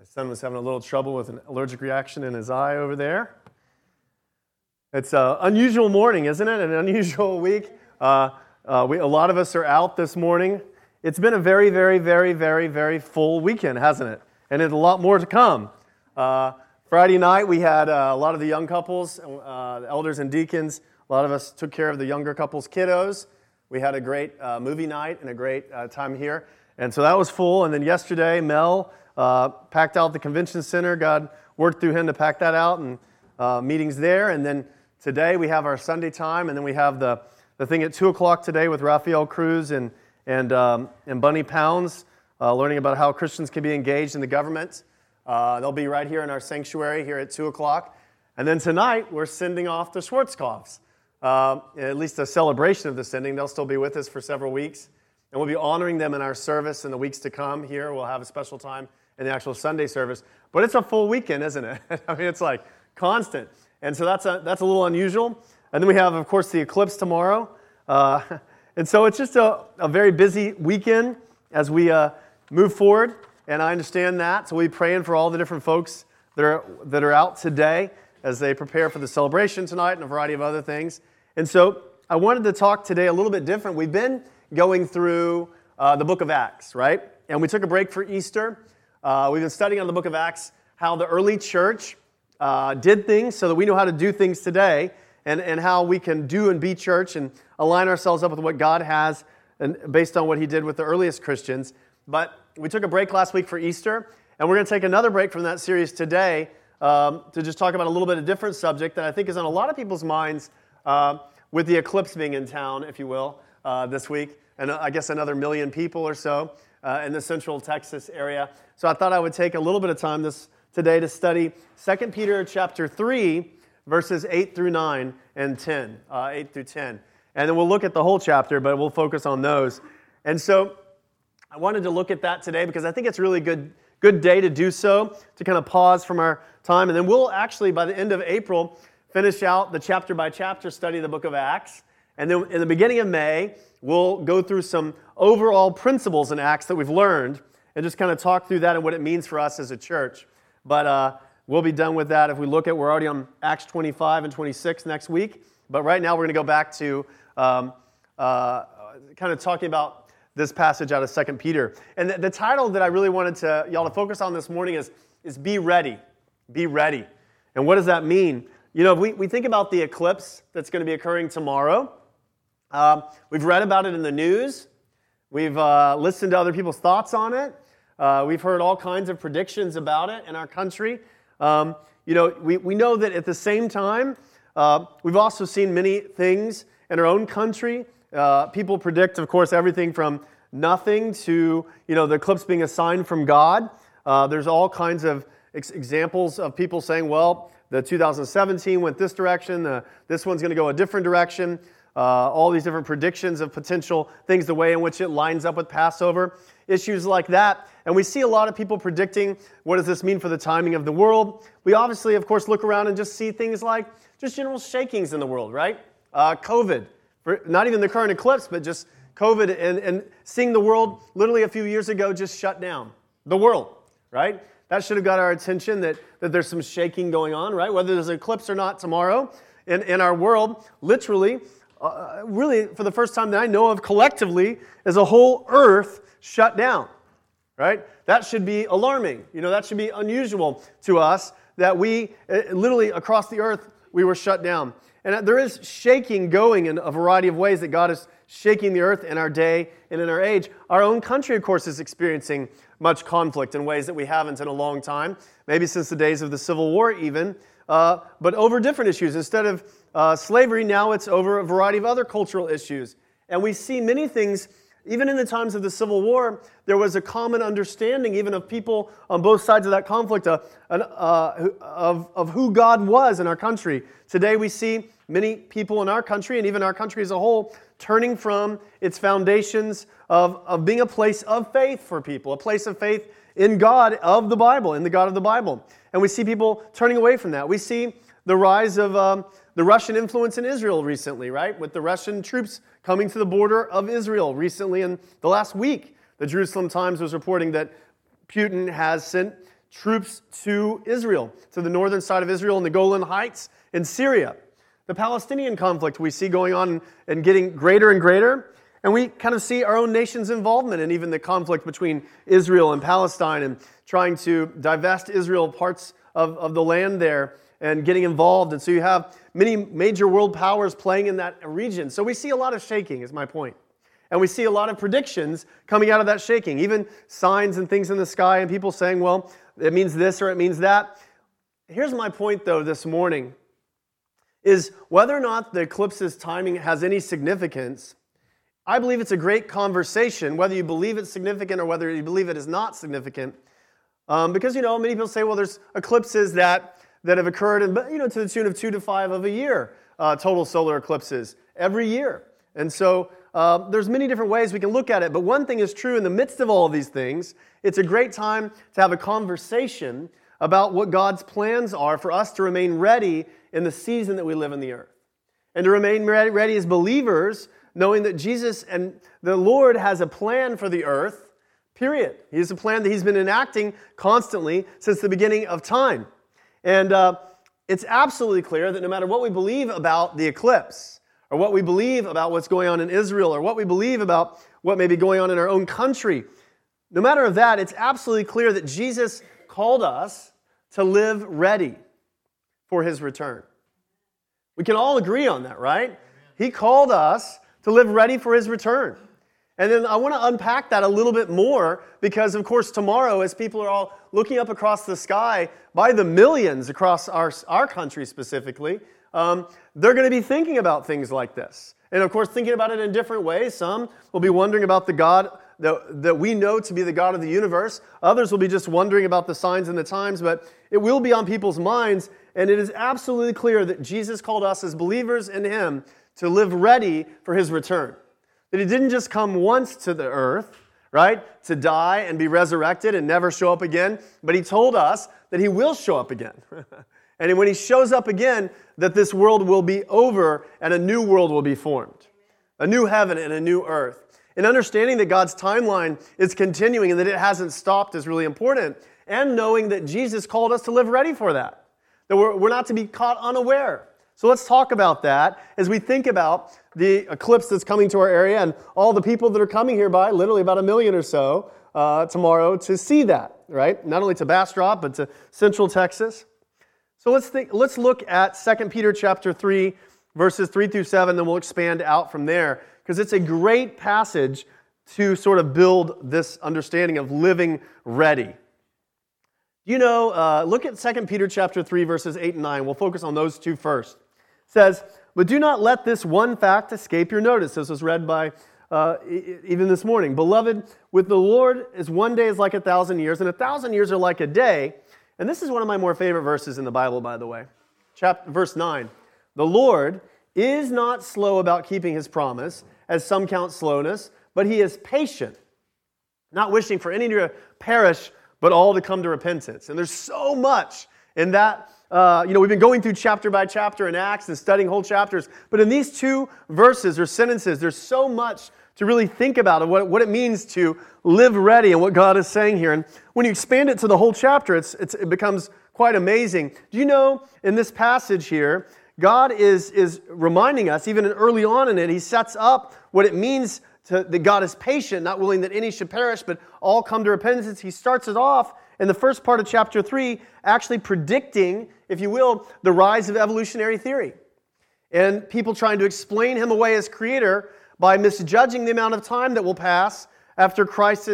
My son was having a little trouble with an allergic reaction in his eye over there. It's an unusual morning, isn't it? An unusual week. A lot of us are out this morning. It's been a very, very, very, very, very full weekend, hasn't it? And there's a lot more to come. Friday night, we had a lot of the young couples, the elders and deacons. A lot of us took care of the younger couples' kiddos. We had a great movie night and a great time here. And so that was full. And then yesterday, Mel packed out the convention center. God worked through him to pack that out and meetings there. And then today we have our Sunday time. And then we have the thing at 2 o'clock today with Raphael Cruz and Bunny Pounds, learning about how Christians can be engaged in the government. They'll be right here in our sanctuary here at 2 o'clock. And then tonight, we're sending off the Schwarzkopfs. At least a celebration of the sending. They'll still be with us for several weeks. And we'll be honoring them in our service in the weeks to come here. We'll have a special time in the actual Sunday service. But it's a full weekend, isn't it? I mean, it's like constant. And so that's a little unusual. And then we have, of course, the eclipse tomorrow. And so it's just a very busy weekend as we move forward. And I understand that. So we'll be praying for all the different folks that are out today as they prepare for the celebration tonight and a variety of other things. And so I wanted to talk today a little bit different. We've been going through the book of Acts, right? And we took a break for Easter. We've been studying on the book of Acts how the early church did things so that we know how to do things today and how we can do and be church and align ourselves up with what God has and based on what he did with the earliest Christians. But we took a break last week for Easter, and we're going to take another break from that series today to just talk about a little bit of a different subject that I think is on a lot of people's minds with the eclipse being in town, if you will, this week. And I guess another 1 million people or so in the central Texas area. So I thought I would take a little bit of time today to study 2 Peter chapter 3, verses 8 through 9 and 10, 8 through 10. And then we'll look at the whole chapter, but we'll focus on those. And so I wanted to look at that today because I think it's a really good day to do so, to kind of pause from our time. And then we'll actually, by the end of April, finish out the chapter-by-chapter study of the book of Acts. And then in the beginning of May, we'll go through some overall principles in Acts that we've learned and just kind of talk through that and what it means for us as a church. But we'll be done with that if we look at, we're already on Acts 25 and 26 next week. But right now we're going to go back to kind of talking about this passage out of 2 Peter. And the title that I really wanted y'all to focus on this morning is Be Ready. Be ready. And what does that mean? You know, if we think about the eclipse that's going to be occurring tomorrow, we've read about it in the news. We've listened to other people's thoughts on it. We've heard all kinds of predictions about it in our country. You know, we know that at the same time, we've also seen many things in our own country. People predict, of course, everything from nothing to, you know, the eclipse being a sign from God. There's all kinds of examples of people saying, well, the 2017 went this direction, this one's going to go a different direction. All these different predictions of potential things, the way in which it lines up with Passover, issues like that. And we see a lot of people predicting, what does this mean for the timing of the world? We obviously, of course, look around and just see things like just general shakings in the world, right? COVID, not even the current eclipse, but just COVID and seeing the world literally a few years ago just shut down. The world, right? That should have got our attention that there's some shaking going on, right? Whether there's an eclipse or not tomorrow in our world, literally, really for the first time that I know of collectively, is a whole earth shut down, right? That should be alarming. You know, that should be unusual to us that we, literally across the earth, we were shut down. And there is shaking going in a variety of ways that God is shaking the earth in our day and in our age. Our own country, of course, is experiencing much conflict in ways that we haven't in a long time, maybe since the days of the Civil War even, but over different issues. Instead of slavery, now it's over a variety of other cultural issues. And we see many things, even in the times of the Civil War, there was a common understanding even of people on both sides of that conflict of who God was in our country. Today we see many people in our country, and even our country as a whole, turning from its foundations of being a place of faith for people, a place of faith in God of the Bible, in the God of the Bible. And we see people turning away from that. We see the rise of the Russian influence in Israel recently, right? With the Russian troops coming to the border of Israel recently in the last week. The Jerusalem Times was reporting that Putin has sent troops to Israel, to the northern side of Israel in the Golan Heights in Syria. The Palestinian conflict we see going on and getting greater and greater, and we kind of see our own nation's involvement in even the conflict between Israel and Palestine and trying to divest Israel parts of the land there and getting involved. And so you have many major world powers playing in that region. So we see a lot of shaking, is my point. And we see a lot of predictions coming out of that shaking, even signs and things in the sky and people saying, well, it means this or it means that. Here's my point, though, this morning, is whether or not the eclipse's timing has any significance. I believe it's a great conversation, whether you believe it's significant or whether you believe it is not significant. Because, many people say, well, there's eclipses that have occurred, and to the tune of 2 to 5 of a year, total solar eclipses every year. And so there's many different ways we can look at it. But one thing is true, in the midst of all of these things, it's a great time to have a conversation about what God's plans are for us to remain ready in the season that we live in the earth. And to remain ready as believers, knowing that Jesus and the Lord has a plan for the earth, period. He has a plan that He's been enacting constantly since the beginning of time. And it's absolutely clear that no matter what we believe about the eclipse, or what we believe about what's going on in Israel, or what we believe about what may be going on in our own country, no matter of that, it's absolutely clear that Jesus called us to live ready for His return. We can all agree on that, right? Amen. He called us to live ready for His return. And then I want to unpack that a little bit more because, of course, tomorrow, as people are all looking up across the sky by the millions across our country specifically, they're going to be thinking about things like this. And, of course, thinking about it in different ways. Some will be wondering about the God that we know to be the God of the universe. Others will be just wondering about the signs and the times, but it will be on people's minds. And it is absolutely clear that Jesus called us as believers in Him to live ready for His return. That He didn't just come once to the earth, right, to die and be resurrected and never show up again, but He told us that He will show up again. And when He shows up again, that this world will be over and a new world will be formed. A new heaven and a new earth. And understanding that God's timeline is continuing and that it hasn't stopped is really important. And knowing that Jesus called us to live ready for that. That we're not to be caught unaware. So let's talk about that as we think about the eclipse that's coming to our area and all the people that are coming here by, literally about 1 million or so, tomorrow to see that, right? Not only to Bastrop, but to Central Texas. So let's look at 2 Peter chapter 3, verses 3 through 7, then we'll expand out from there, because it's a great passage to sort of build this understanding of living ready. Look at 2 Peter chapter 3, verses 8 and 9. We'll focus on those two first. It says, "But do not let this one fact escape your notice." This was read by even this morning. "Beloved, with the Lord is one day is like 1,000 years, and 1,000 years are like a day." And this is one of my more favorite verses in the Bible, by the way. Verse 9. "The Lord is not slow about keeping His promise, as some count slowness, but He is patient, not wishing for any to perish, but all to come to repentance." And there's so much in that. We've been going through chapter by chapter in Acts and studying whole chapters, but in these two verses or sentences, there's so much to really think about and what it means to live ready and what God is saying here. And when you expand it to the whole chapter, it becomes quite amazing. Do you know, in this passage here, God is reminding us, even early on in it, He sets up what it means that God is patient, not willing that any should perish, but all come to repentance. He starts it off in the first part of chapter 3, actually predicting, if you will, the rise of evolutionary theory. And people trying to explain Him away as creator by misjudging the amount of time that will pass after Christ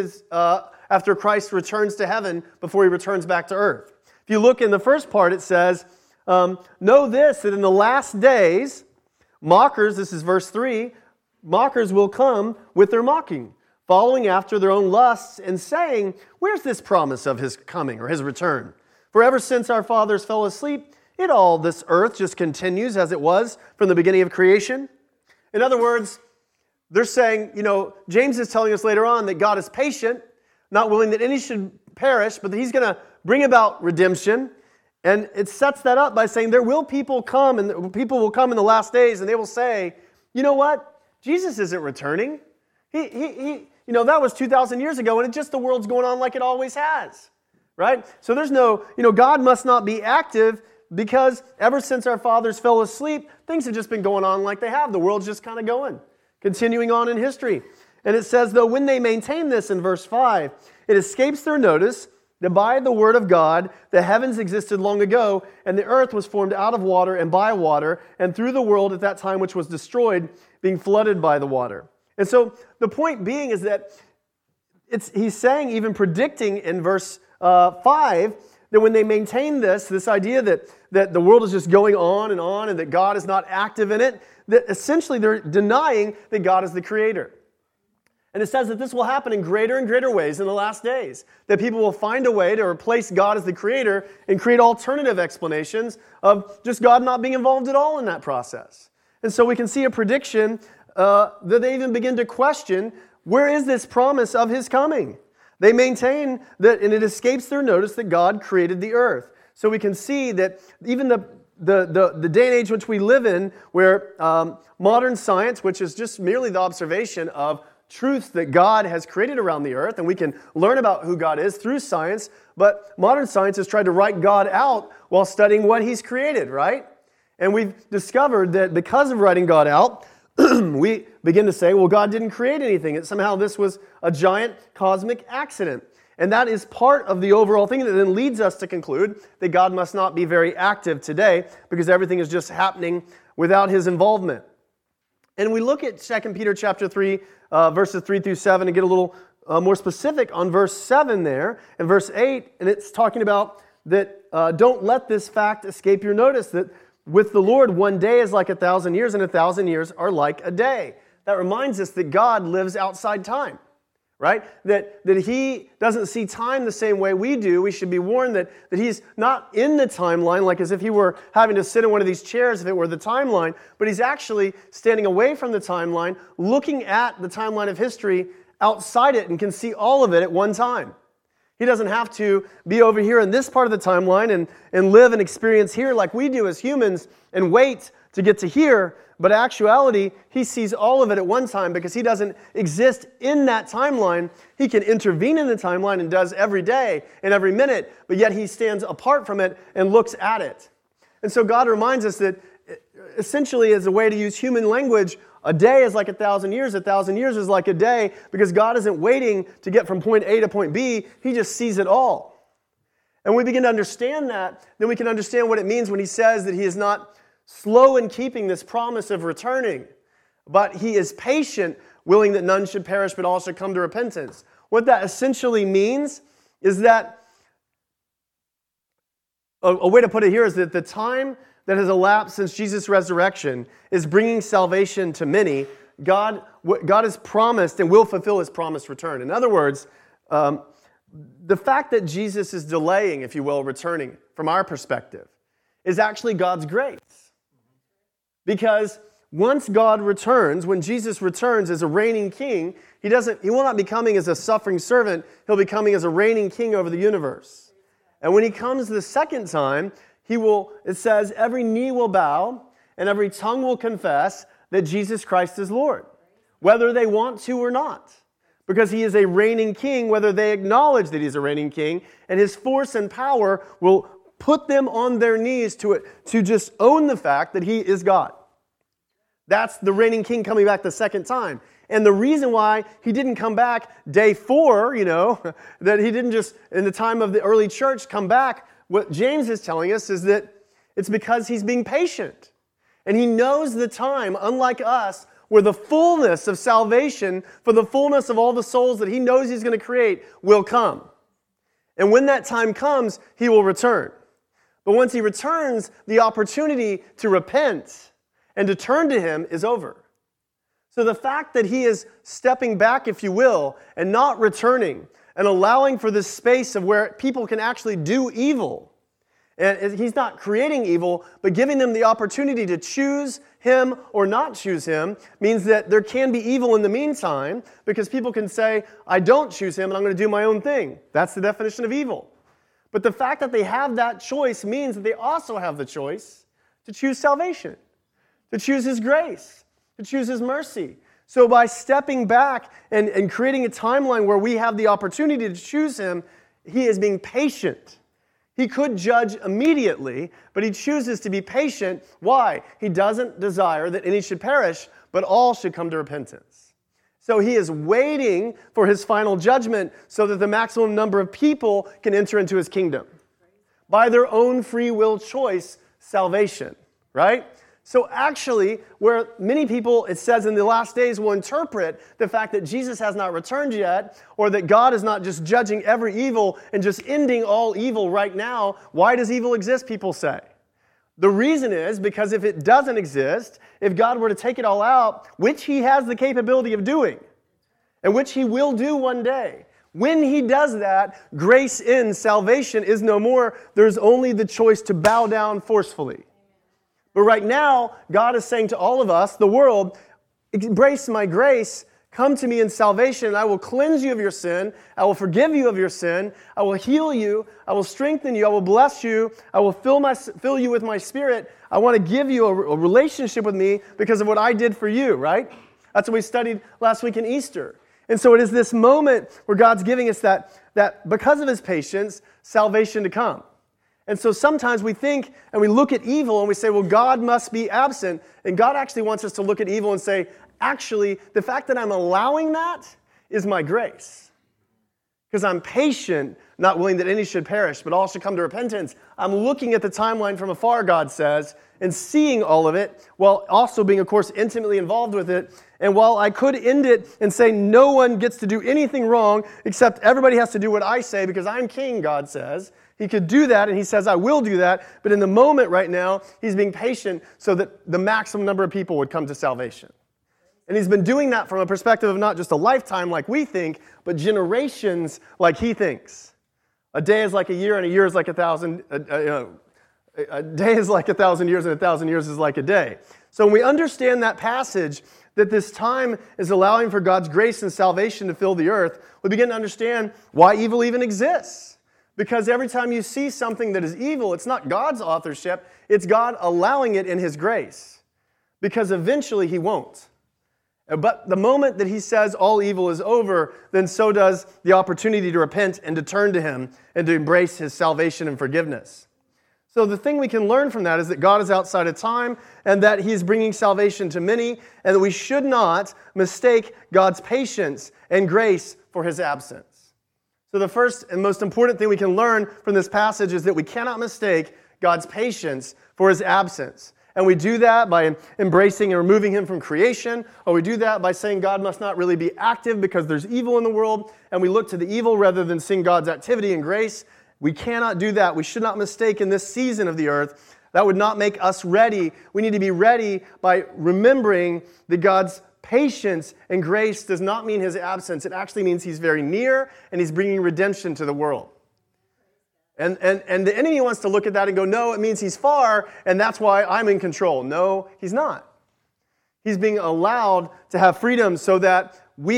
returns to heaven before He returns back to earth. If you look in the first part, it says, "Know this, that in the last days, mockers," this is verse 3, "mockers will come with their mocking, following after their own lusts and saying, 'Where's this promise of His coming or His return? For ever since our fathers fell asleep, all this earth just continues as it was from the beginning of creation.'" In other words, they're saying, James is telling us later on that God is patient, not willing that any should perish, but that He's going to bring about redemption. And it sets that up by saying there will people come, and people will come in the last days, and they will say, "You know what? Jesus isn't returning. That was 2,000 years ago, and the world's going on like it always has." right? So there's no, God must not be active because ever since our fathers fell asleep, things have just been going on like they have. The world's just kind of going, continuing on in history. And it says, though, when they maintain this in verse 5, it escapes their notice that by the word of God, the heavens existed long ago, and the earth was formed out of water and by water, and through the world at that time which was destroyed, being flooded by the water. And so the point being is that he's saying, even predicting in verse 5, that when they maintain this idea that the world is just going on and that God is not active in it, that essentially they're denying that God is the creator. And it says that this will happen in greater and greater ways in the last days, that people will find a way to replace God as the creator and create alternative explanations of just God not being involved at all in that process. And so we can see a prediction that they even begin to question, where is this promise of His coming? They maintain that, and it escapes their notice, that God created the earth. So we can see that even the day and age which we live in, where modern science, which is just merely the observation of truths that God has created around the earth, and we can learn about who God is through science, but modern science has tried to write God out while studying what He's created, right? And we've discovered that because of writing God out, we begin to say, well, God didn't create anything. That somehow this was a giant cosmic accident. And that is part of the overall thing that then leads us to conclude that God must not be very active today because everything is just happening without His involvement. And we look at 2 Peter chapter 3, verses 3 through 7, and get a little more specific on verse 7 there, and verse 8, and it's talking about that don't let this fact escape your notice, that with the Lord, one day is like 1,000 years, and 1,000 years are like a day. That reminds us that God lives outside time, right? That He doesn't see time the same way we do. We should be warned that He's not in the timeline, like as if He were having to sit in one of these chairs if it were the timeline, but He's actually standing away from the timeline, looking at the timeline of history outside it, and can see all of it at one time. He doesn't have to be over here in this part of the timeline and live and experience here like we do as humans and wait to get to here. But in actuality, He sees all of it at one time because He doesn't exist in that timeline. He can intervene in the timeline and does every day and every minute, but yet He stands apart from it and looks at it. And so God reminds us that essentially, as a way to use human language, a day is like 1,000 years. 1,000 years is like a day because God isn't waiting to get from point A to point B. He just sees it all. And when we begin to understand that, then we can understand what it means when He says that He is not slow in keeping this promise of returning, but He is patient, willing that none should perish but all should come to repentance. What that essentially means is that, a way to put it here is that the time that has elapsed since Jesus' resurrection is bringing salvation to many. God has promised and will fulfill His promised return. In other words, the fact that Jesus is delaying, if you will, returning from our perspective is actually God's grace. Because once God returns, when Jesus returns as a reigning king, He will not be coming as a suffering servant. He'll be coming as a reigning king over the universe. And when He comes the second time, it says, every knee will bow and every tongue will confess that Jesus Christ is Lord, whether they want to or not. Because He is a reigning king, whether they acknowledge that He's a reigning king, and His force and power will put them on their knees to just own the fact that He is God. That's the reigning king coming back the second time. And the reason why He didn't come back day 4, that He didn't just, in the time of the early church, come back, what James is telling us is that it's because He's being patient. And He knows the time, unlike us, where the fullness of salvation, for the fullness of all the souls that He knows He's going to create, will come. And when that time comes, He will return. But once He returns, the opportunity to repent and to turn to Him is over. So the fact that He is stepping back, if you will, and not returning, and allowing for this space of where people can actually do evil. And He's not creating evil, but giving them the opportunity to choose Him or not choose Him means that there can be evil in the meantime because people can say, I don't choose Him and I'm going to do my own thing. That's the definition of evil. But the fact that they have that choice means that they also have the choice to choose salvation, to choose His grace, to choose His mercy. So by stepping back and creating a timeline where we have the opportunity to choose Him, he is being patient. He could judge immediately, but he chooses to be patient. Why? He doesn't desire that any should perish, but all should come to repentance. So he is waiting for his final judgment so that the maximum number of people can enter into his kingdom. By their own free will choice, salvation, right? So actually, where many people, it says in the last days, will interpret the fact that Jesus has not returned yet, or that God is not just judging every evil and just ending all evil right now. Why does evil exist, people say? The reason is because if it doesn't exist, if God were to take it all out, which he has the capability of doing, and which he will do one day, when he does that, grace ends, salvation is no more. There's only the choice to bow down forcefully. But right now, God is saying to all of us, the world, embrace my grace, come to me in salvation, and I will cleanse you of your sin, I will forgive you of your sin, I will heal you, I will strengthen you, I will bless you, I will fill you with my Spirit. I want to give you a relationship with me because of what I did for you, right? That's what we studied last week in Easter. And so it is this moment where God's giving us that because of his patience, salvation to come. And so sometimes we think and we look at evil and we say, well, God must be absent. And God actually wants us to look at evil and say, actually, the fact that I'm allowing that is my grace. Because I'm patient, not willing that any should perish, but all should come to repentance. I'm looking at the timeline from afar, God says, and seeing all of it, while also being, of course, intimately involved with it. And while I could end it and say no one gets to do anything wrong, except everybody has to do what I say because I'm king, God says. He could do that, and he says, I will do that. But in the moment right now, he's being patient so that the maximum number of people would come to salvation. And he's been doing that from a perspective of not just a lifetime like we think, but generations like he thinks. A day is like a year, and a year is like 1,000. A day is like 1,000 years, and 1,000 years is like a day. So when we understand that passage, that this time is allowing for God's grace and salvation to fill the earth, we begin to understand why evil even exists. Because every time you see something that is evil, it's not God's authorship, it's God allowing it in his grace. Because eventually he won't. But the moment that he says all evil is over, then so does the opportunity to repent and to turn to him and to embrace his salvation and forgiveness. So the thing we can learn from that is that God is outside of time and that he is bringing salvation to many, and that we should not mistake God's patience and grace for his absence. So the first and most important thing we can learn from this passage is that we cannot mistake God's patience for his absence. And we do that by embracing and removing him from creation, or we do that by saying God must not really be active because there's evil in the world, and we look to the evil rather than seeing God's activity and grace. We cannot do that. We should not mistake in this season of the earth. That would not make us ready. We need to be ready by remembering that God's patience and grace does not mean his absence. It actually means he's very near and he's bringing redemption to the world. And the enemy wants to look at that and go, no, it means he's far and that's why I'm in control. No, he's not. He's being allowed to have freedom so that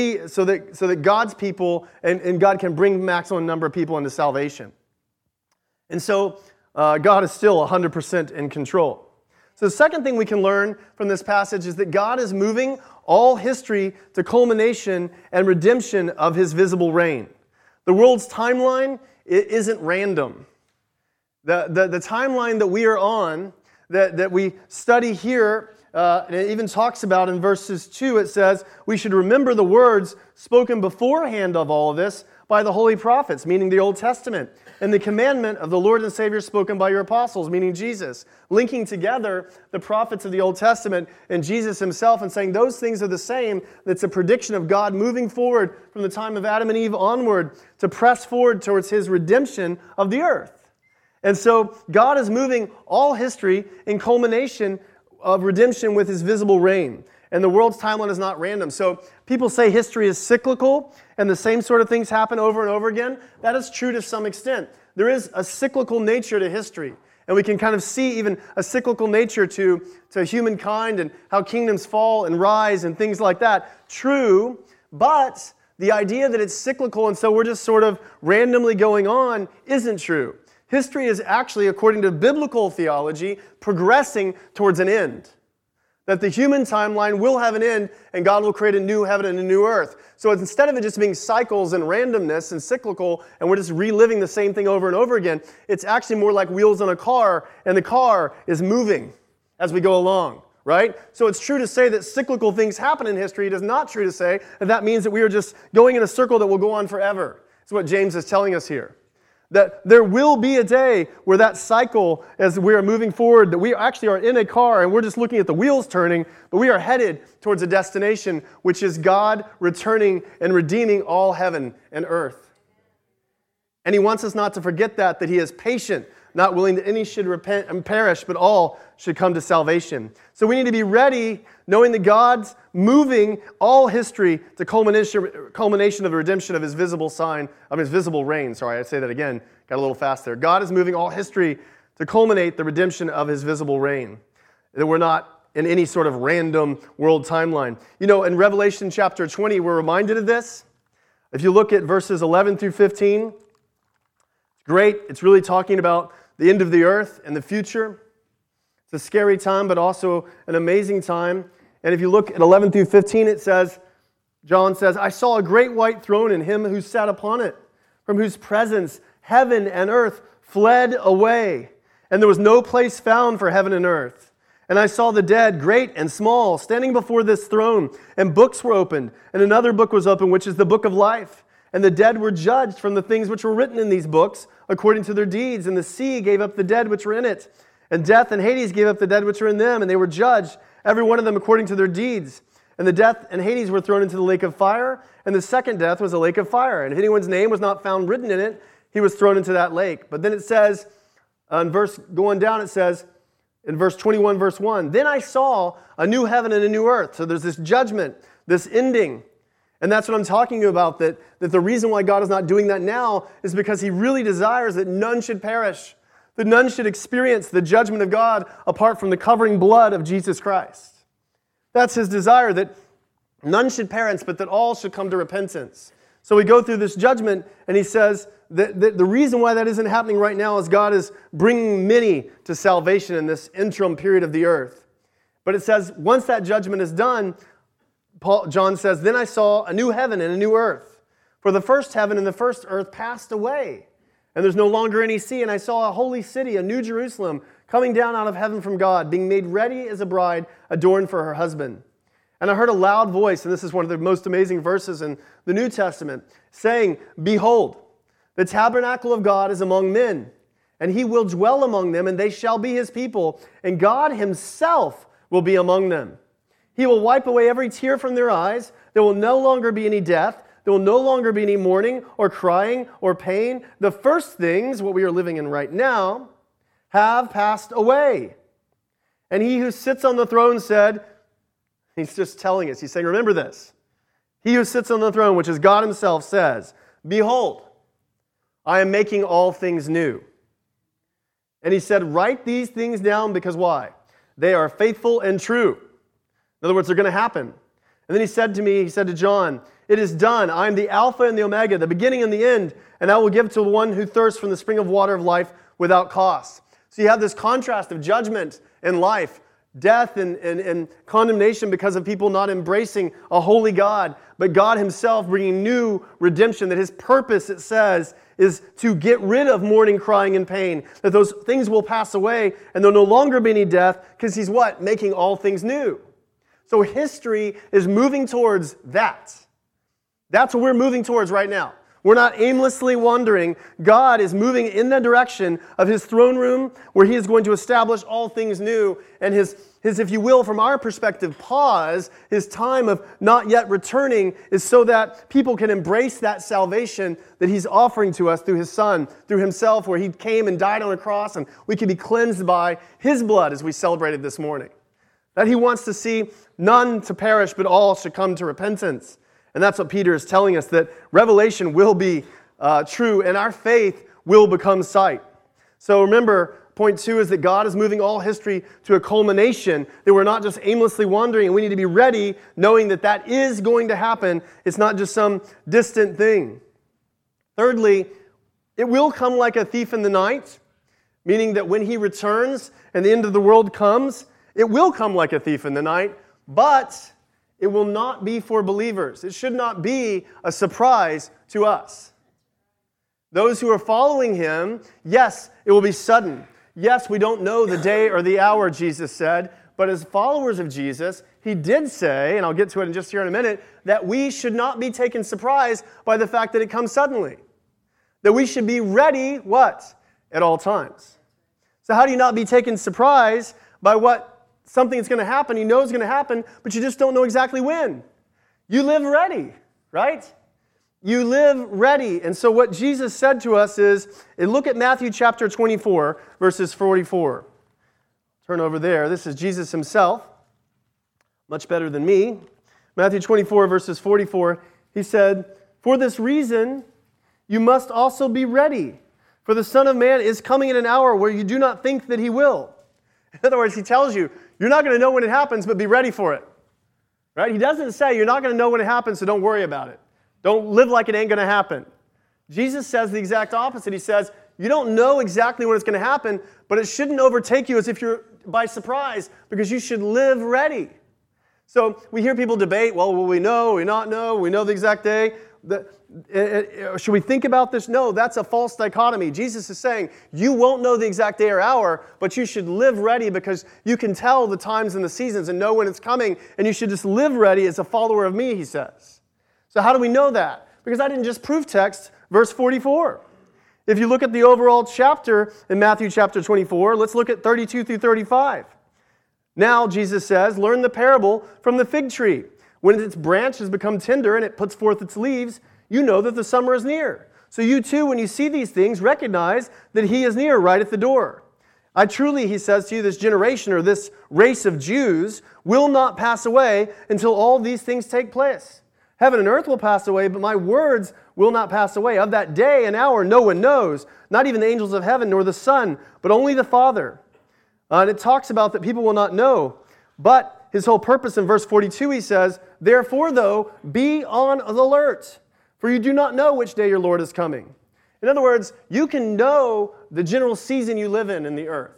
God's people and God can bring maximum number of people into salvation. And so God is still 100% in control. So the second thing we can learn from this passage is that God is moving all history to culmination and redemption of his visible reign. The world's timeline isn't random. The timeline that we are on, that we study here, and it even talks about in verses 2, it says, we should remember the words spoken beforehand of all of this by the holy prophets, meaning the Old Testament, and the commandment of the Lord and Savior spoken by your apostles, meaning Jesus, linking together the prophets of the Old Testament and Jesus himself and saying those things are the same. That's a prediction of God moving forward from the time of Adam and Eve onward to press forward towards his redemption of the earth. And so God is moving all history in culmination of redemption with his visible reign. And the world's timeline is not random. So people say history is cyclical and the same sort of things happen over and over again. That is true to some extent. There is a cyclical nature to history. And we can kind of see even a cyclical nature to humankind and how kingdoms fall and rise and things like that. True, but the idea that it's cyclical and so we're just sort of randomly going on isn't true. History is actually, according to biblical theology, progressing towards an end. That the human timeline will have an end and God will create a new heaven and a new earth. So instead of it just being cycles and randomness and cyclical and we're just reliving the same thing over and over again, it's actually more like wheels on a car and the car is moving as we go along, right? So it's true to say that cyclical things happen in history. It is not true to say that that means that we are just going in a circle that will go on forever. That's what James is telling us here. That there will be a day where that cycle, as we are moving forward, that we actually are in a car and we're just looking at the wheels turning, but we are headed towards a destination, which is God returning and redeeming all heaven and earth. And He wants us not to forget that He is patient, not willing that any should repent and perish, but all should come to salvation. So we need to be ready, knowing that God's moving all history to culmination of the redemption of His visible His visible reign. Sorry, I say that again. Got a little fast there. God is moving all history to culminate the redemption of His visible reign. That we're not in any sort of random world timeline. You know, in Revelation chapter 20, we're reminded of this. If you look at verses 11 through 15, it's great. It's really talking about the end of the earth and the future. It's a scary time, but also an amazing time. And if you look at 11 through 15, it says, John says, I saw a great white throne and Him who sat upon it, from whose presence heaven and earth fled away, and there was no place found for heaven and earth. And I saw the dead, great and small, standing before this throne, and books were opened, and another book was opened, which is the book of life. And the dead were judged from the things which were written in these books, according to their deeds. And the sea gave up the dead which were in it. And death and Hades gave up the dead which were in them, and they were judged, every one of them according to their deeds. And the death and Hades were thrown into the lake of fire, and the second death was a lake of fire. And if anyone's name was not found written in it, he was thrown into that lake. But then it says, in verse 21, verse 1, then I saw a new heaven and a new earth. So there's this judgment, this ending. And that's what I'm talking about, that the reason why God is not doing that now is because He really desires that none should perish, that none should experience the judgment of God apart from the covering blood of Jesus Christ. That's His desire, that none should perish, but that all should come to repentance. So we go through this judgment, and He says that the reason why that isn't happening right now is God is bringing many to salvation in this interim period of the earth. But it says once that judgment is done, John says, then I saw a new heaven and a new earth. For the first heaven and the first earth passed away, and there's no longer any sea. And I saw a holy city, a new Jerusalem, coming down out of heaven from God, being made ready as a bride adorned for her husband. And I heard a loud voice, and this is one of the most amazing verses in the New Testament, saying, behold, the tabernacle of God is among men, and He will dwell among them, and they shall be His people, and God Himself will be among them. He will wipe away every tear from their eyes. There will no longer be any death. There will no longer be any mourning or crying or pain. The first things, what we are living in right now, have passed away. And He who sits on the throne said, He's just telling us, He's saying, remember this. He who sits on the throne, which is God Himself, says, behold, I am making all things new. And He said, write these things down because why? They are faithful and true. In other words, they're going to happen. And then He said to John, it is done. I am the Alpha and the Omega, the beginning and the end, and I will give to the one who thirsts from the spring of water of life without cost. So you have this contrast of judgment and life, death and condemnation because of people not embracing a holy God, but God Himself bringing new redemption, that His purpose, it says, is to get rid of mourning, crying, and pain, that those things will pass away and there'll no longer be any death because He's what? Making all things new. So history is moving towards that. That's what we're moving towards right now. We're not aimlessly wandering. God is moving in the direction of His throne room where He is going to establish all things new. And His, if you will, from our perspective, pause, His time of not yet returning is so that people can embrace that salvation that He's offering to us through His Son, through Himself, where He came and died on a cross and we can be cleansed by His blood as we celebrated this morning. That He wants to see none to perish, but all should come to repentance. And that's what Peter is telling us, that revelation will be true and our faith will become sight. So remember, point 2 is that God is moving all history to a culmination, that we're not just aimlessly wandering, and we need to be ready knowing that that is going to happen. It's not just some distant thing. Thirdly, it will come like a thief in the night, meaning that when He returns and the end of the world comes, It will come like a thief in the night, but it will not be for believers. It should not be a surprise to us. Those who are following him, yes, it will be sudden. Yes, we don't know the day or the hour, Jesus said, but as followers of Jesus, he did say, and I'll get to it in just here in a minute, that we should not be taken surprise by the fact that it comes suddenly. That we should be ready, what? At all times. So how do you not be taken surprise by something that's going to happen? You know it's going to happen, but you just don't know exactly when. You live ready, right? You live ready. And so what Jesus said to us is, and look at Matthew chapter 24, verses 44. Turn over there. This is Jesus himself, much better than me. Matthew 24, verses 44, he said, "For this reason you must also be ready, for the Son of Man is coming in an hour where you do not think that he will." In other words, he tells you, you're not going to know when it happens, but be ready for it. Right? He doesn't say you're not going to know when it happens, so don't worry about it. Don't live like it ain't going to happen. Jesus says the exact opposite. He says, you don't know exactly when it's going to happen, but it shouldn't overtake you as if you're by surprise, because you should live ready. So we hear people debate, well, will we know, will we not know, will we know the exact day? Should we think about this? No, that's a false dichotomy. Jesus is saying, you won't know the exact day or hour, but you should live ready because you can tell the times and the seasons and know when it's coming, and you should just live ready as a follower of me, he says. So how do we know that? Because I didn't just proof text verse 44. If you look at the overall chapter in Matthew chapter 24, let's look at 32 through 35. Now, Jesus says, learn the parable from the fig tree. When its branch has become tender and it puts forth its leaves, you know that the summer is near. So you too, when you see these things, recognize that he is near, right at the door. I truly, he says to you, this generation or this race of Jews will not pass away until all these things take place. Heaven and earth will pass away, but my words will not pass away. Of that day and hour no one knows, not even the angels of heaven nor the Son, but only the Father. And it talks about that people will not know. But his whole purpose in verse 42, he says, therefore, though, be on the alert, for you do not know which day your Lord is coming. In other words, you can know the general season you live in the earth.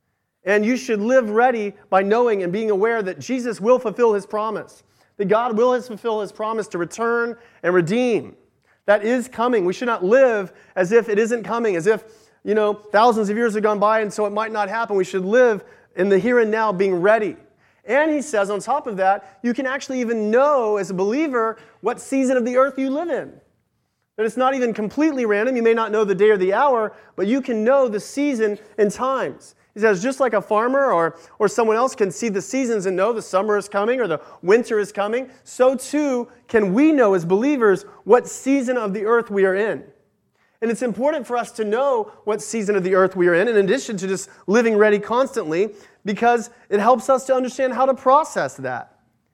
And you should live ready by knowing and being aware that Jesus will fulfill his promise. That God will fulfill his promise to return and redeem. That is coming. We should not live as if it isn't coming, as if, thousands of years have gone by and so it might not happen. We should live in the here and now being ready. And he says on top of that, you can actually even know as a believer what season of the earth you live in. That it's not even completely random. You may not know the day or the hour, but you can know the season and times. He says, just like a farmer or someone else can see the seasons and know the summer is coming or the winter is coming, so too can we know as believers what season of the earth we are in. And it's important for us to know what season of the earth we are in addition to just living ready constantly, because it helps us to understand how to process that.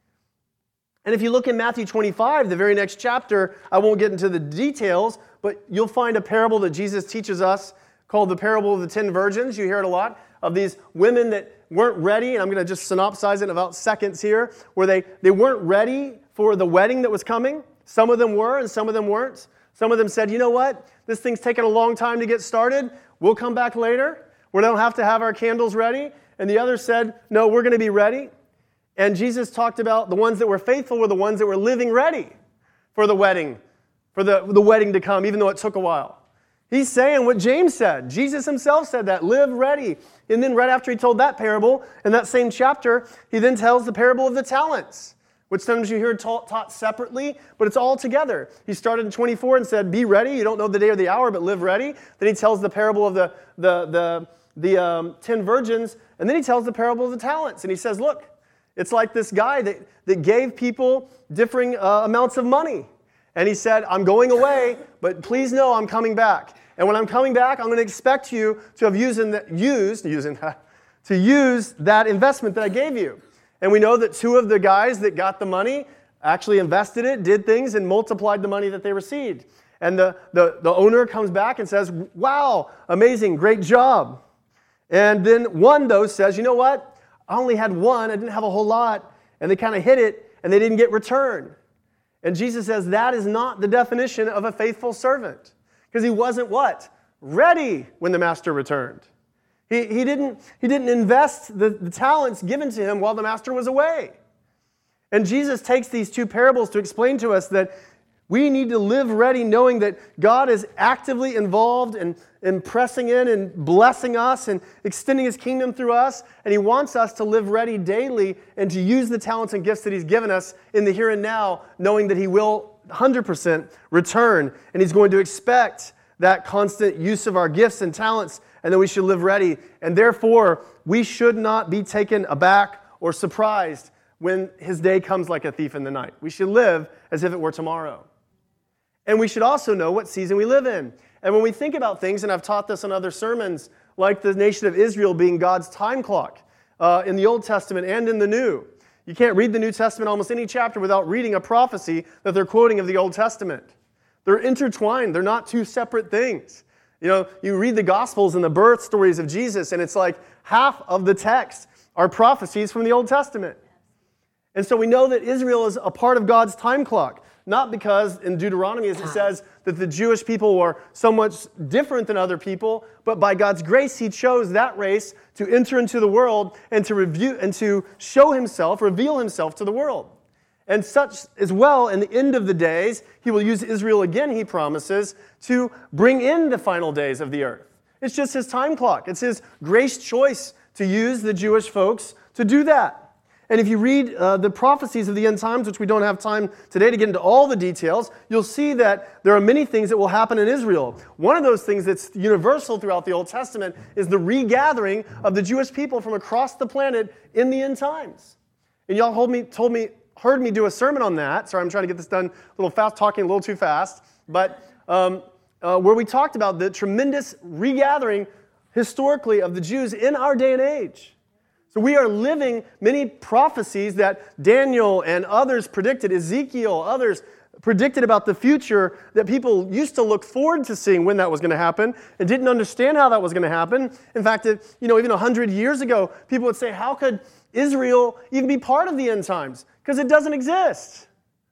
And if you look in Matthew 25, the very next chapter, I won't get into the details, but you'll find a parable that Jesus teaches us called the parable of the 10 virgins. You hear it a lot, of these women that weren't ready, and I'm going to just synopsize it in about seconds here, where they weren't ready for the wedding that was coming. Some of them were, and some of them weren't. Some of them said, you know what? This thing's taken a long time to get started. We'll come back later. We don't have to have our candles ready. And the others said, no, we're going to be ready. And Jesus talked about the ones that were faithful were the ones that were living ready for the wedding, for the wedding to come, even though it took a while. He's saying what James said. Jesus himself said that, live ready. And then right after he told that parable, in that same chapter, he then tells the parable of the talents, which sometimes you hear taught separately, but it's all together. He started in 24 and said, be ready. You don't know the day or the hour, but live ready. Then he tells the parable of the 10 virgins, and then he tells the parable of the talents. And he says, look, it's like this guy that gave people differing amounts of money. And he said, I'm going away, but please know I'm coming back. And when I'm coming back, I'm going to expect you to have used that investment that I gave you. And we know that 2 of the guys that got the money actually invested it, did things, and multiplied the money that they received. And the owner comes back and says, wow, amazing, great job. And then one, though, says, you know what? I only had one, I didn't have a whole lot, and they kind of hit it, and they didn't get returned. And Jesus says that is not the definition of a faithful servant. Because he wasn't what? Ready when the master returned. He didn't invest the talents given to him while the master was away. And Jesus takes these two parables to explain to us that we need to live ready knowing that God is actively involved in pressing in and blessing us and extending His kingdom through us. And He wants us to live ready daily and to use the talents and gifts that He's given us in the here and now, knowing that He will 100% return. And He's going to expect that constant use of our gifts and talents, and that we should live ready. And therefore, we should not be taken aback or surprised when His day comes like a thief in the night. We should live as if it were tomorrow. And we should also know what season we live in. And when we think about things, and I've taught this in other sermons, like the nation of Israel being God's time clock in the Old Testament and in the New. You can't read the New Testament almost any chapter without reading a prophecy that they're quoting of the Old Testament. They're intertwined. They're not two separate things. You know, you read the Gospels and the birth stories of Jesus, and it's like half of the text are prophecies from the Old Testament. And so we know that Israel is a part of God's time clock. Not because in Deuteronomy, as it says, that the Jewish people were so much different than other people, but by God's grace, He chose that race to enter into the world and to review and to show Himself, reveal Himself to the world. And such as well, in the end of the days, He will use Israel again, He promises, to bring in the final days of the earth. It's just His time clock. It's His grace choice to use the Jewish folks to do that. And if you read the prophecies of the end times, which we don't have time today to get into all the details, you'll see that there are many things that will happen in Israel. One of those things that's universal throughout the Old Testament is the regathering of the Jewish people from across the planet in the end times. And y'all heard me do a sermon on that. Sorry, I'm trying to get this done a little fast, talking a little too fast. But where we talked about the tremendous regathering historically of the Jews in our day and age. So we are living many prophecies that Daniel and others predicted, Ezekiel, others predicted about the future that people used to look forward to seeing when that was going to happen and didn't understand how that was going to happen. In fact, even 100 years ago, people would say, how could Israel even be part of the end times? Because it doesn't exist.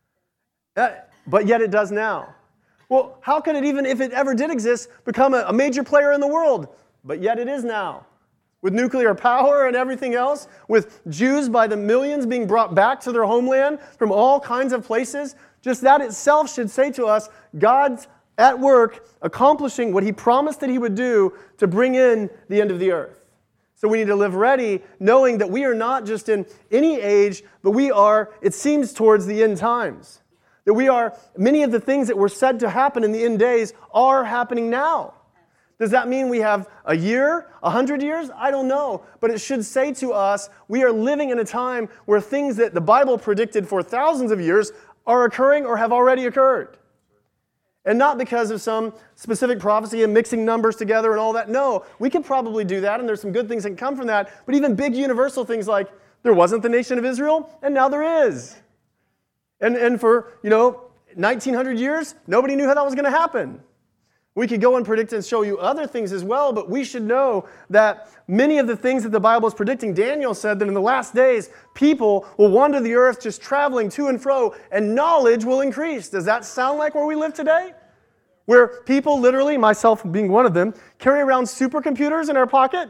But yet it does now. Well, how could it even, if it ever did exist, become a major player in the world? But yet it is now. With nuclear power and everything else, with Jews by the millions being brought back to their homeland from all kinds of places, just that itself should say to us, God's at work accomplishing what He promised that He would do to bring in the end of the earth. So we need to live ready, knowing that we are not just in any age, but we are, it seems, towards the end times. That we are, many of the things that were said to happen in the end days are happening now. Does that mean we have a year, 100 years? I don't know. But it should say to us, we are living in a time where things that the Bible predicted for thousands of years are occurring or have already occurred. And not because of some specific prophecy and mixing numbers together and all that. No, we could probably do that, and there's some good things that can come from that. But even big universal things like, there wasn't the nation of Israel, and now there is. And for, 1900 years, nobody knew how that was going to happen. We could go and predict and show you other things as well, but we should know that many of the things that the Bible is predicting, Daniel said that in the last days, people will wander the earth just traveling to and fro, and knowledge will increase. Does that sound like where we live today? Where people literally, myself being one of them, carry around supercomputers in our pocket?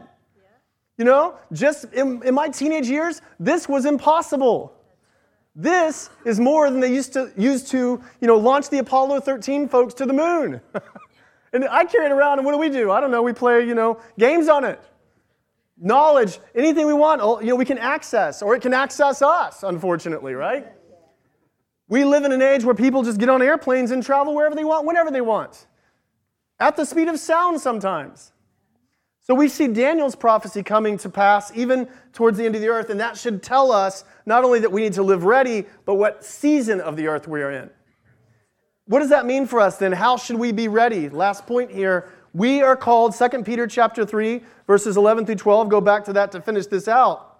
Just in my teenage years, this was impossible. This is more than they used to use to, launch the Apollo 13 folks to the moon. And I carry it around, and what do? I don't know. We play, games on it. Knowledge, anything we want, we can access, or it can access us, unfortunately, right? We live in an age where people just get on airplanes and travel wherever they want, whenever they want. At the speed of sound sometimes. So we see Daniel's prophecy coming to pass even towards the end of the earth, and that should tell us not only that we need to live ready, but what season of the earth we are in. What does that mean for us then? How should we be ready? Last point here. We are called, 2 Peter chapter 3, verses 11 through 12. Go back to that to finish this out.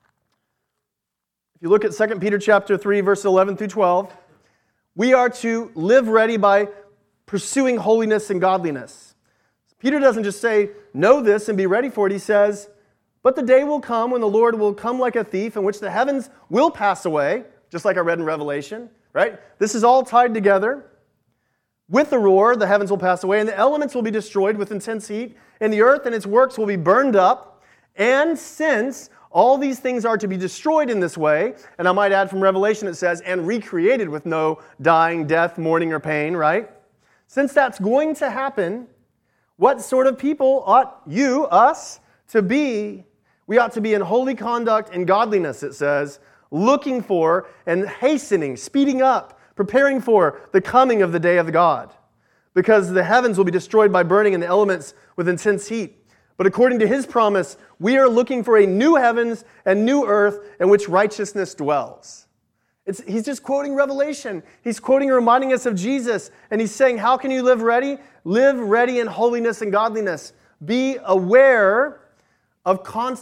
If you look at 2 Peter chapter 3, verses 11 through 12, we are to live ready by pursuing holiness and godliness. Peter doesn't just say, know this and be ready for it. He says, but the day will come when the Lord will come like a thief, in which the heavens will pass away, just like I read in Revelation, right? This is all tied together. With a roar, the heavens will pass away, and the elements will be destroyed with intense heat, and the earth and its works will be burned up. And since all these things are to be destroyed in this way, and I might add from Revelation it says, and recreated with no dying, death, mourning, or pain, right? Since that's going to happen, what sort of people ought you, us, to be? We ought to be in holy conduct and godliness, it says, looking for and hastening, speeding up, preparing for the coming of the day of God, because the heavens will be destroyed by burning and the elements with intense heat. But according to His promise, we are looking for a new heavens and new earth in which righteousness dwells. He's just quoting Revelation. He's quoting and reminding us of Jesus. And He's saying, how can you live ready? Live ready in holiness and godliness. Be aware of,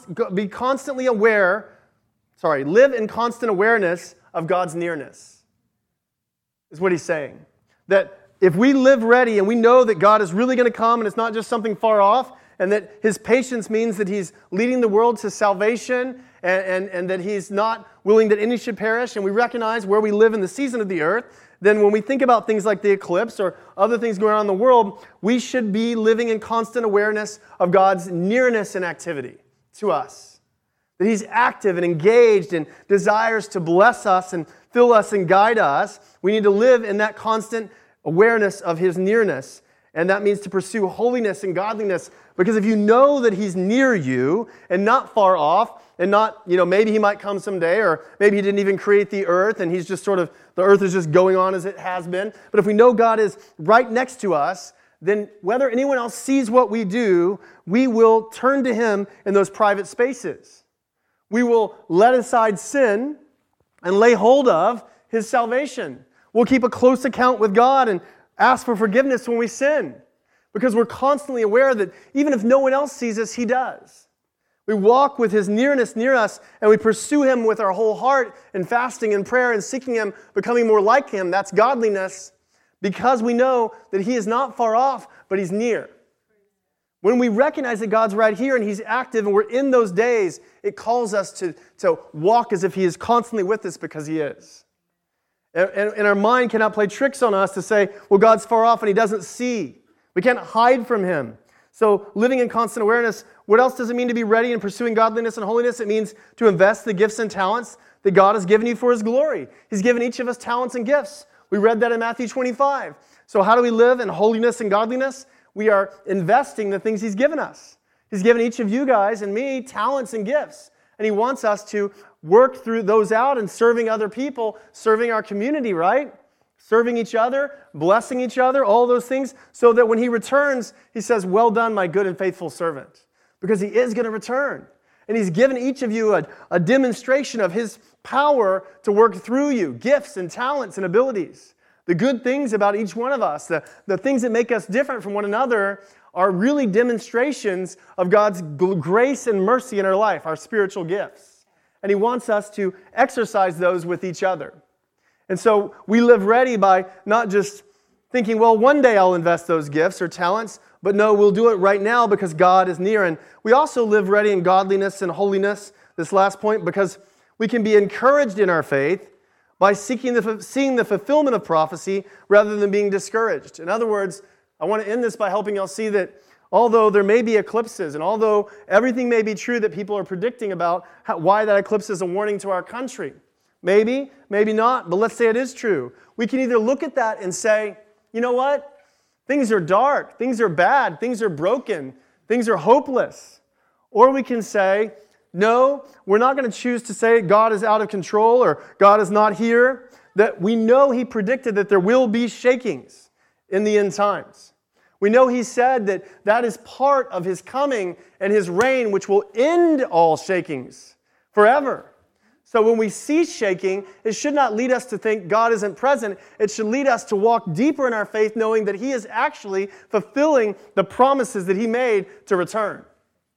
live in constant awareness of God's nearness, is what He's saying. That if we live ready and we know that God is really going to come and it's not just something far off, and that His patience means that He's leading the world to salvation, and that He's not willing that any should perish, and we recognize where we live in the season of the earth, then when we think about things like the eclipse or other things going on in the world, we should be living in constant awareness of God's nearness and activity to us. That He's active and engaged and desires to bless us and fill us and guide us. We need to live in that constant awareness of His nearness. And that means to pursue holiness and godliness. Because if you know that He's near you and not far off, and not, maybe He might come someday, or maybe He didn't even create the earth and He's just the earth is just going on as it has been. But if we know God is right next to us, then whether anyone else sees what we do, we will turn to Him in those private spaces. We will let aside sin and lay hold of His salvation. We'll keep a close account with God and ask for forgiveness when we sin, because we're constantly aware that even if no one else sees us, He does. We walk with His nearness near us, and we pursue Him with our whole heart in fasting and prayer and seeking Him, becoming more like Him. That's godliness, because we know that He is not far off, but He's near. When we recognize that God's right here and He's active and we're in those days, it calls us to walk as if He is constantly with us, because He is. And our mind cannot play tricks on us to say, well, God's far off and He doesn't see. We can't hide from Him. So living in constant awareness, what else does it mean to be ready and pursuing godliness and holiness? It means to invest the gifts and talents that God has given you for His glory. He's given each of us talents and gifts. We read that in Matthew 25. So how do we live in holiness and godliness? We are investing the things He's given us. He's given each of you guys and me talents and gifts. And He wants us to work through those out and serving other people, serving our community, right? Serving each other, blessing each other, all those things, so that when He returns, He says, well done, my good and faithful servant. Because He is going to return. And He's given each of you a demonstration of His power to work through you, gifts and talents and abilities. The good things about each one of us, the things that make us different from one another, are really demonstrations of God's grace and mercy in our life, our spiritual gifts. And He wants us to exercise those with each other. And so we live ready by not just thinking, well, one day I'll invest those gifts or talents, but no, we'll do it right now because God is near. And we also live ready in godliness and holiness, this last point, because we can be encouraged in our faith by seeing the fulfillment of prophecy rather than being discouraged. In other words, I want to end this by helping y'all see that although there may be eclipses, and although everything may be true that people are predicting about why that eclipse is a warning to our country, maybe, maybe not, but let's say it is true. We can either look at that and say, you know what? Things are dark, things are bad, things are broken, things are hopeless. Or we can say, no, we're not going to choose to say God is out of control or God is not here. That we know He predicted that there will be shakings in the end times. We know He said that that is part of His coming and His reign, which will end all shakings forever. So when we see shaking, it should not lead us to think God isn't present. It should lead us to walk deeper in our faith, knowing that He is actually fulfilling the promises that He made to return.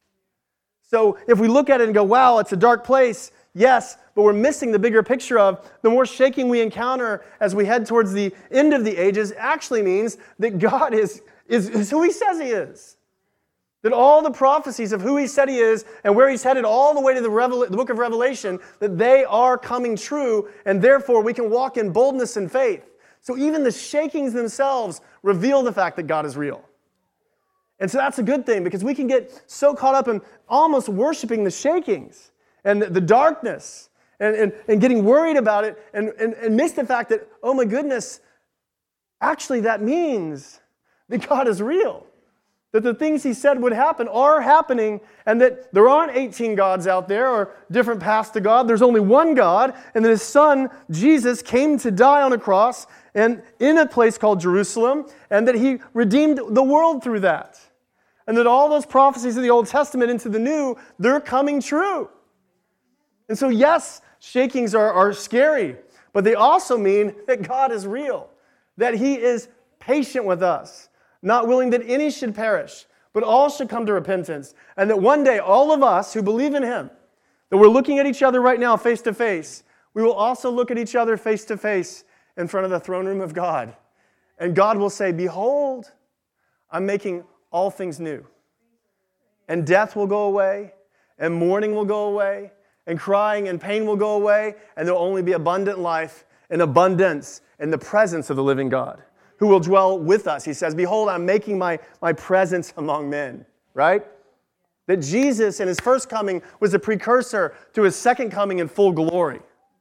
So if we look at it and go, wow, it's a dark place, yes, but we're missing the bigger picture of the more shaking we encounter as we head towards the end of the ages actually means that God is who He says He is. That all the prophecies of who He said He is and where He's headed all the way to the book of Revelation, that they are coming true, and therefore we can walk in boldness and faith. So even the shakings themselves reveal the fact that God is real. And so that's a good thing, because we can get so caught up in almost worshiping the shakings and the darkness and getting worried about it and miss the fact that, oh my goodness, actually that means that God is real. That the things he said would happen are happening, and that there aren't 18 gods out there or different paths to God. There's only one God, and that his son, Jesus, came to die on a cross and in a place called Jerusalem, and that he redeemed the world through that. And that all those prophecies of the Old Testament into the New, they're coming true. And so yes, shakings are scary, but they also mean that God is real, that he is patient with us, not willing that any should perish, but all should come to repentance. And that one day, all of us who believe in him, that we're looking at each other right now face to face, we will also look at each other face to face in front of the throne room of God. And God will say, behold, I'm making all things new. And death will go away, and mourning will go away, and crying and pain will go away, and there will only be abundant life and abundance in the presence of the living God, who will dwell with us. He says, behold, I'm making my presence among men, right? That Jesus in his first coming was a precursor to his second coming in full glory.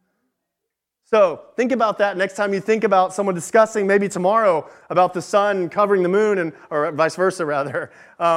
So think about that next time you think about someone discussing, maybe tomorrow, about the sun covering the moon, or vice versa, rather,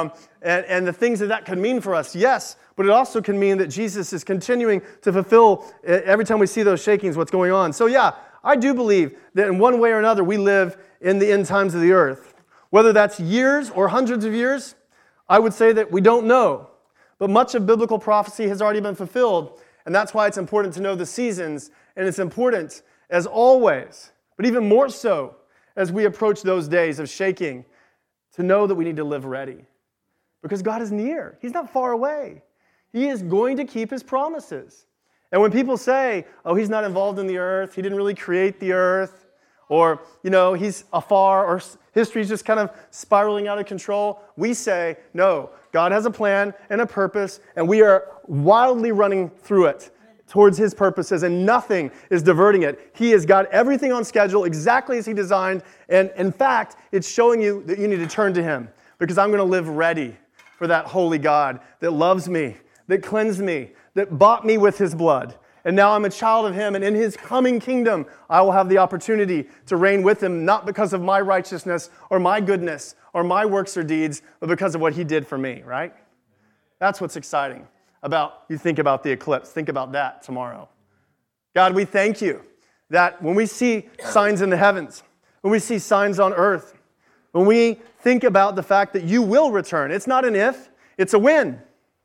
and the things that could mean for us. Yes, but it also can mean that Jesus is continuing to fulfill, every time we see those shakings, what's going on. So yeah, I do believe that in one way or another, we live in the end times of the earth. Whether that's years or hundreds of years, I would say that we don't know. But much of biblical prophecy has already been fulfilled, and that's why it's important to know the seasons. And it's important, as always, but even more so as we approach those days of shaking, to know that we need to live ready. Because God is near. He's not far away. He is going to keep his promises. And when people say, oh, he's not involved in the earth, he didn't really create the earth, or, he's afar, or history's just kind of spiraling out of control, we say, no, God has a plan and a purpose, and we are wildly running through it towards his purposes, and nothing is diverting it. He has got everything on schedule exactly as he designed, and in fact, it's showing you that you need to turn to him, because I'm going to live ready for that holy God that loves me, that cleansed me, that bought me with his blood. And now I'm a child of him, and in his coming kingdom, I will have the opportunity to reign with him, not because of my righteousness or my goodness or my works or deeds, but because of what he did for me, right? That's what's exciting about, you think about the eclipse. Think about that tomorrow. God, we thank you that when we see signs in the heavens, when we see signs on earth, when we think about the fact that you will return, it's not an if, it's a when.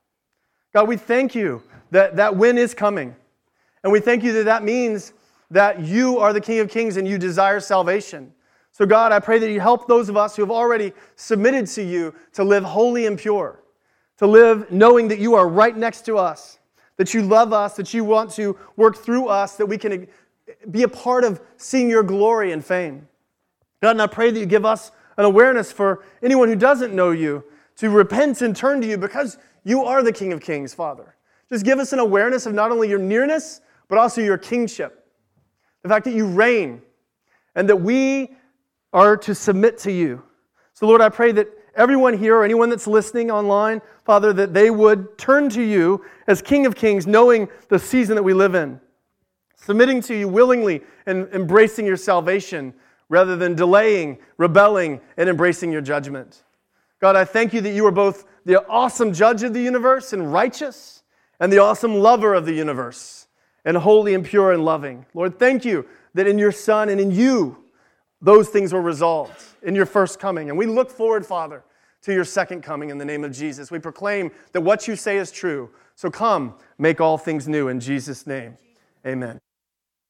God, we thank you that that when is coming. And we thank you that that means that you are the King of Kings and you desire salvation. So God, I pray that you help those of us who have already submitted to you to live holy and pure, to live knowing that you are right next to us, that you love us, that you want to work through us, that we can be a part of seeing your glory and fame. God, and I pray that you give us an awareness for anyone who doesn't know you to repent and turn to you, because you are the King of Kings, Father. Just give us an awareness of not only your nearness, but also your kingship. The fact that you reign and that we are to submit to you. So Lord, I pray that everyone here, or anyone that's listening online, Father, that they would turn to you as King of Kings, knowing the season that we live in, submitting to you willingly and embracing your salvation rather than delaying, rebelling, and embracing your judgment. God, I thank you that you are both the awesome judge of the universe and righteous, and the awesome lover of the universe, and holy and pure and loving. Lord, thank you that in your Son and in you, those things were resolved in your first coming. And we look forward, Father, to your second coming in the name of Jesus. We proclaim that what you say is true. So come, make all things new in Jesus' name. Amen.